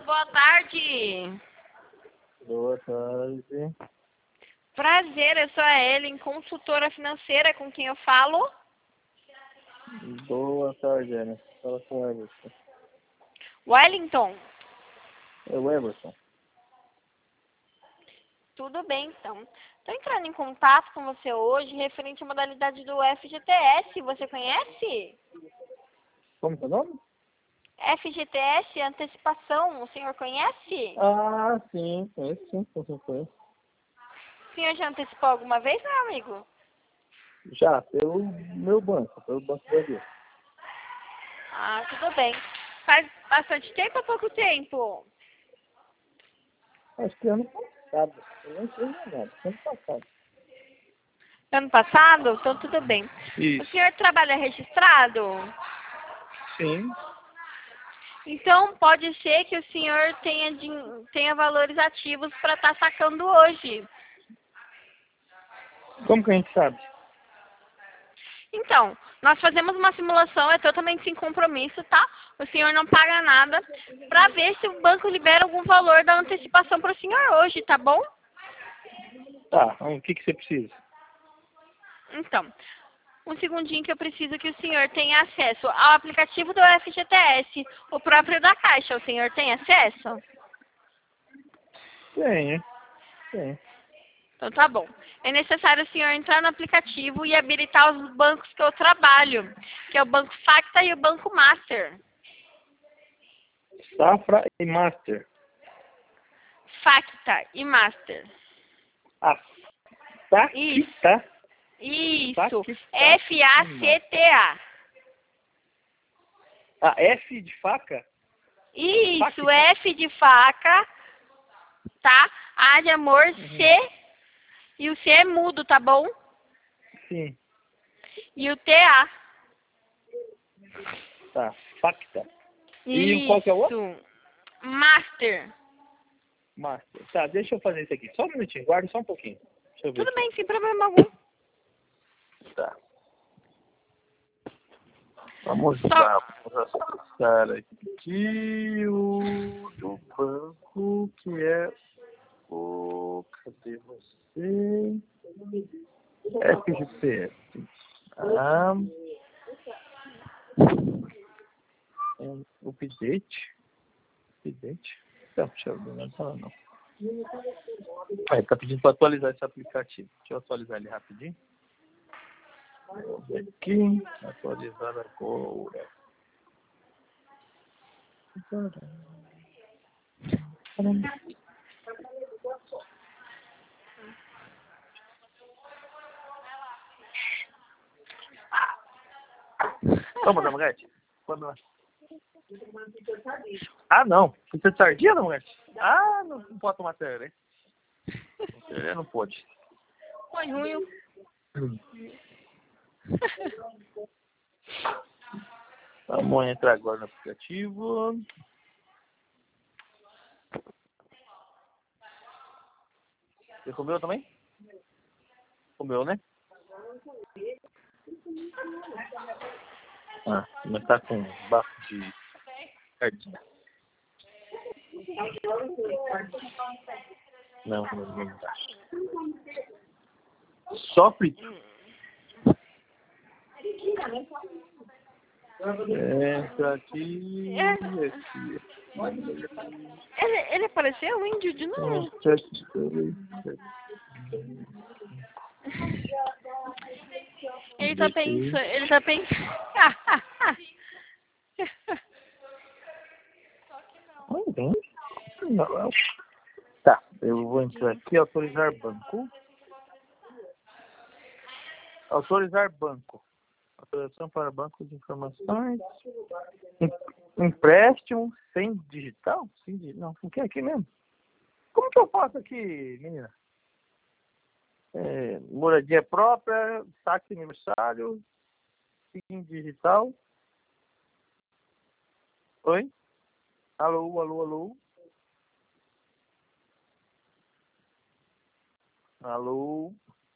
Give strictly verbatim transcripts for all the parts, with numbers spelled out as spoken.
boa tarde. Boa tarde. Prazer, eu sou a Ellen, consultora financeira, com quem eu falo. Boa tarde, Ana. Fala com o Everson. Wellington. É o Everson. Tudo bem, então. Estou entrando em contato com você hoje referente à modalidade do F G T S. Você conhece? Como que é o nome? F G T S, antecipação. O senhor conhece? Ah, sim. Conheço, sim. Com certeza. O senhor já antecipou alguma vez, meu amigo? Já, pelo meu banco, pelo Banco Brasil. Ah, tudo bem. Faz bastante tempo ou pouco tempo? Acho que ano passado. Eu não sei nada. Ano passado. Ano passado? Então tudo bem. Isso. O senhor trabalha registrado? Sim. Então pode ser que o senhor tenha, din- tenha valores ativos para estar sacando hoje. Como que a gente sabe? Então, nós fazemos uma simulação, é totalmente sem compromisso, tá? O senhor não paga nada para ver se o banco libera algum valor da antecipação para o senhor hoje, tá bom? Tá, o que que você precisa? Então, um segundinho que eu preciso que o senhor tenha acesso ao aplicativo do F G T S, o próprio da Caixa. O senhor tem acesso? Tenho. Tenho. Então tá bom. É necessário o senhor entrar no aplicativo e habilitar os bancos que eu trabalho, que é o Banco Facta e o Banco Master. Safra e Master. Facta e Master. Ah, tá aqui, Isso. tá? Isso. Facta F A C T A. Ah, F de faca? Isso, Facta. F de faca, tá? A de amor, Uhum. C. E o C é mudo, tá bom? Sim. E o T A. Tá, Facta. E Isso. qual que é o outro? Master. Master. Tá, deixa eu fazer isso aqui. Só um minutinho, guarda só um pouquinho. Deixa eu ver Tudo aqui. bem, sem problema algum. Tá. Vamos Só... lá, vamos acessar aqui o do banco, que é o... Cadê você? F G T S. Ah, um update. Update? Não, deixa eu ver, não tá não. Ah, ele tá pedindo para atualizar esse aplicativo. Deixa eu atualizar ele rapidinho. Vou ver aqui. Atualizar agora. Vamos, Damogete. Vamos lá. Ah, não. Pizza de sardinha, Damogete? Ah, não, não pode tomar tereré. Tereré não pode. Foi ruim. Vamos entrar agora no aplicativo. Você comeu também? Comeu, né? Ah, mas tá com bafo de sardinha. Não, não, não tá. Só frito. Entra aqui. É. Aqui. Ele, ele apareceu, índio, de novo? Ele tá pensando, ele tá pensando. Não. Tá, eu vou entrar aqui, autorizar banco. Autorizar banco. Autorização para banco de informações. Em- Empréstimo sem digital? Sem digital? Não, o que é aqui mesmo? Como que eu faço aqui, menina? É, moradia própria, saque aniversário, sem digital. Oi? Alô, alô, alô? Alô?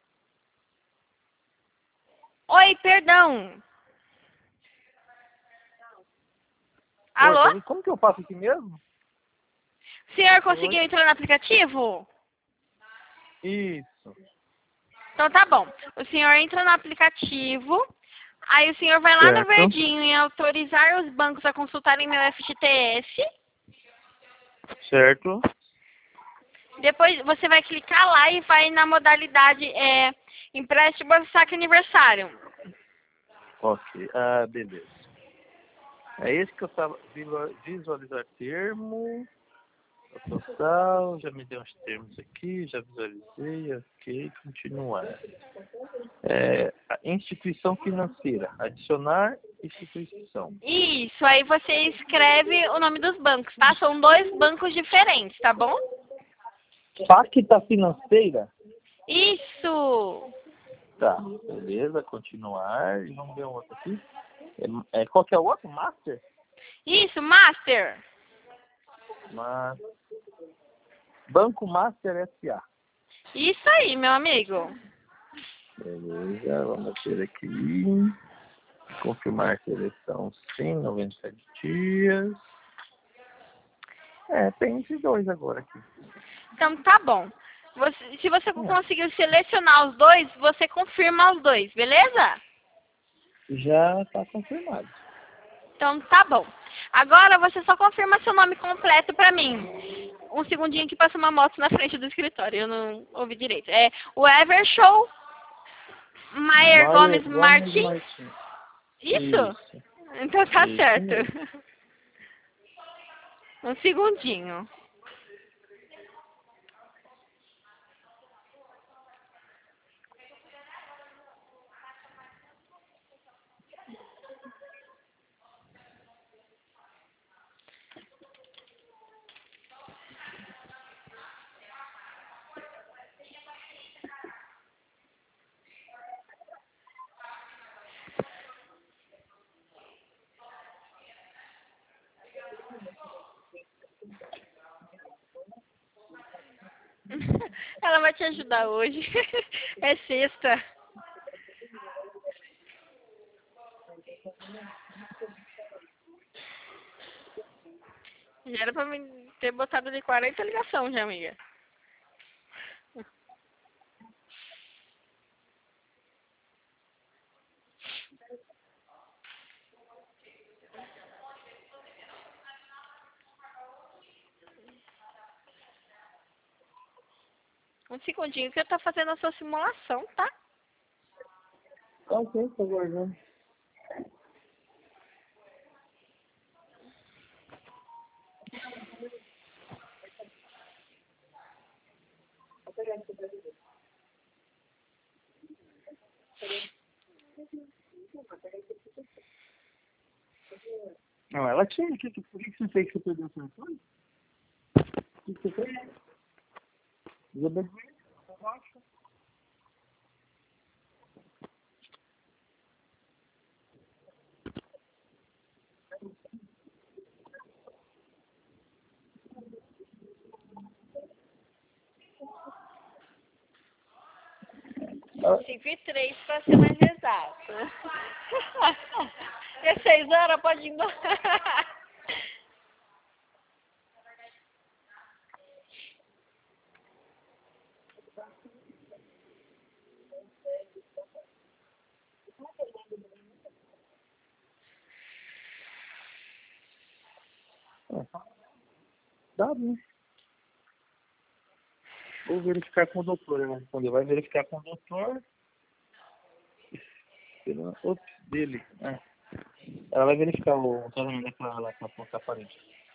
Oi, perdão. Oi, Alô? como que eu faço aqui mesmo? O senhor conseguiu entrar no aplicativo? Isso. Então tá bom. O senhor entra no aplicativo, aí o senhor vai lá no Certo. verdinho em autorizar os bancos a consultarem meu F G T S. Certo. Depois você vai clicar lá e vai na modalidade é, empréstimo saque aniversário. Ok. Ah, beleza. É esse que eu estava visualizar termo. Total, já me deu uns termos aqui, já visualizei, ok, continuar. É, a instituição financeira, adicionar instituição. Isso, aí você escreve o nome dos bancos, tá? São dois bancos diferentes, tá bom? Pacta financeira? Isso! Tá, beleza, continuar. E vamos ver um outro aqui. É, é, qual que é o outro? Master? Isso, Master! Mas... Banco Master S A. Isso aí, meu amigo. Beleza, vamos ver aqui. Confirmar seleção, sim, noventa e sete dias. É, tem esses dois agora aqui. Então tá bom. Você, se você conseguiu selecionar os dois, você confirma os dois, beleza? Já está confirmado. Então tá bom. Agora você só confirma seu nome completo pra mim. Um segundinho que passa uma moto na frente do escritório, eu não ouvi direito. É o Evershow Maier Gomes Martins? Martins. Isso? Isso. Então tá Isso certo. mesmo. Um segundinho. Ela vai te ajudar hoje. É sexta. Já era pra mim ter botado ali quarenta ligação já, amiga. Um segundinho que eu tô fazendo a sua simulação, tá? Ok, estou guardando. Não, ela tinha. O que, por que que você fez que você perdeu o telefone? O que que você fez? Isabel? cinco e três pra ser mais exato. É seis horas, pode ir embora. Dá, né? Vou verificar com o doutor. Ela respondeu. Vai verificar com o doutor. Pela... Ops, dele. É. Ela vai verificar o tratamento daquela lá para apontar a parede.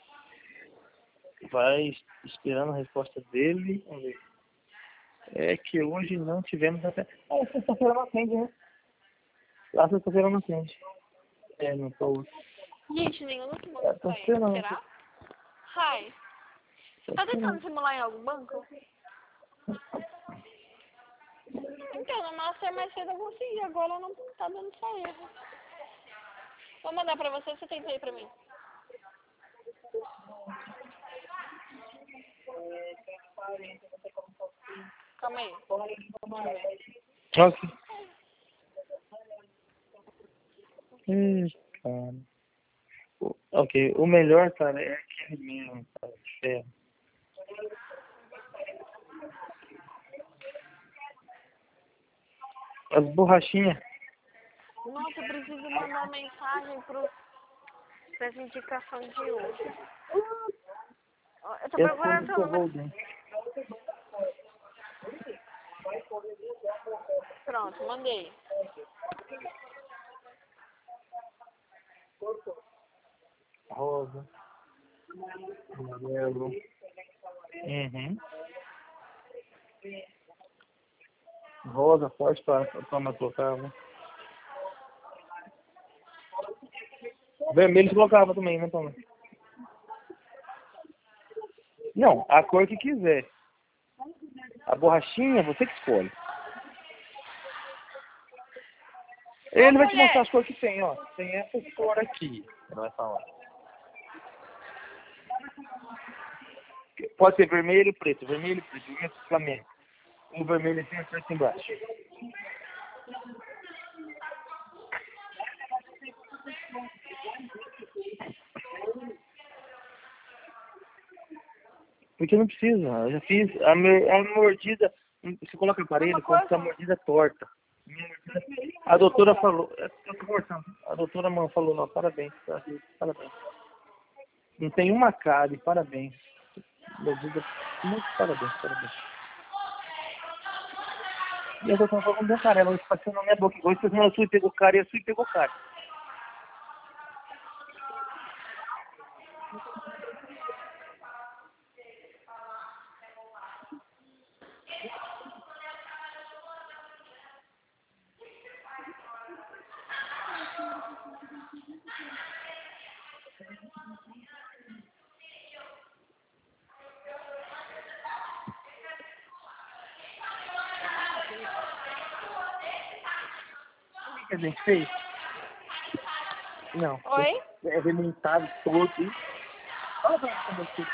Vai esperando a resposta dele. Vamos ver. É que hoje não tivemos até. Ah, sexta-feira não atende, né? Lá sexta-feira não atende. É, não tô. Gente, nenhum dos É, bancos tô tá indo, esperando. será? Hi. Você tá tentando simular em algum banco? Então, no Master mais cedo eu consegui, agora não tá dando só erro. Vou mandar pra você, você tenta aí pra mim. Calma aí. Ok. Hum, cara. O- Ok, o melhor, cara, é aquele mesmo, cara, de ferro. As borrachinhas. Nossa, eu preciso mandar mensagem para as indicações de hoje. Eu tô procurando seu número. Pronto, mandei. Rosa. Amarelo. Uhum. Rosa, forte para tomar colocava. Vermelho você colocava também, né, Toma? Não, a cor que quiser. A borrachinha, você que escolhe. Ele vai te mostrar as cores que tem, ó. Tem essa cor aqui. Ele vai falar. Pode ser vermelho e preto. Vermelho e preto. Vermelho e Flamengo. Um vermelho assim e preto embaixo. Porque não precisa. Eu já fiz. A, me, a mordida. Você coloca o aparelho quando está a mordida torta. A doutora falou. Eu tô cortando. A doutora mãe falou, não, parabéns. Parabéns. Não tem uma cárie, parabéns. Mordida. Muito parabéns, parabéns. E a doutora falou, não deu cara, ela passou na minha boca. Hoje você não, a sua pegou cara e a sua pegou cara. O que a gente fez? Não. Oi? É remontado todo. Fala pra você.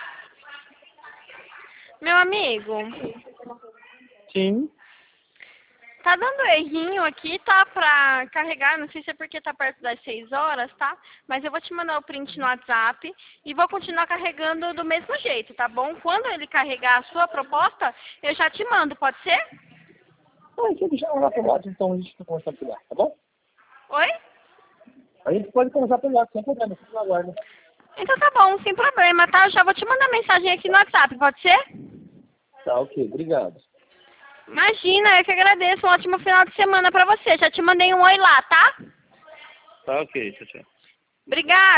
Meu amigo, Sim. tá dando errinho aqui, tá? Pra carregar, não sei se é porque tá perto das seis horas, tá? Mas eu vou te mandar o print no WhatsApp e vou continuar carregando do mesmo jeito, tá bom? Quando ele carregar a sua proposta, eu já te mando, pode ser? Ah, você deixa lá pelo lado, então a gente vai começar pelo lado, tá bom? Oi? A gente pode começar pelo lado, sem problema, sem aguarda. Então tá bom, sem problema, tá? Eu já vou te mandar mensagem aqui no WhatsApp, pode ser? Tá, ok, obrigado. Imagina, eu que agradeço. Um ótimo final de semana pra você. Já te mandei um oi lá, tá? Tá, ok, tchau, tchau. Obrigada.